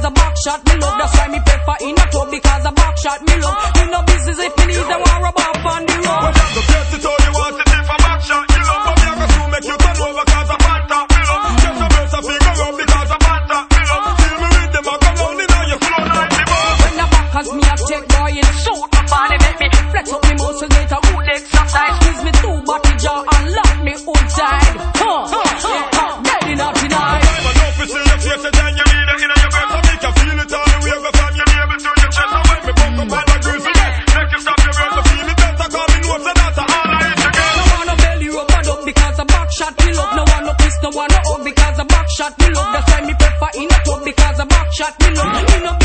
because a back shot me love. That's why me prefer in a tub because a back shot me love. Me no business if me need them war about on the road. Well, that's the place to tell you want to see for back shot. You love me, I can make you turn over cause a panta. Me love just a verse of figure up because a panta. Me love feel me with them, I come on in on your flow like the ball. When the back has me a check boy in suit, my body make me flex up me muscle, get a good exercise. Squeeze me two body jaw and lock me outside. Ready not tonight. I'm enough to see your face and then you need it in your breath. So make you feel it all the way from your neighbor to your chest. So when me bump up on the grease again, make you stop your breath to feel it better. Call me know so that's all I hit again. No one no belly rub up because a back shot me love. No one no kiss, no one no hug because a back shot me love. That's why me prefer in a tub because a back shot me love.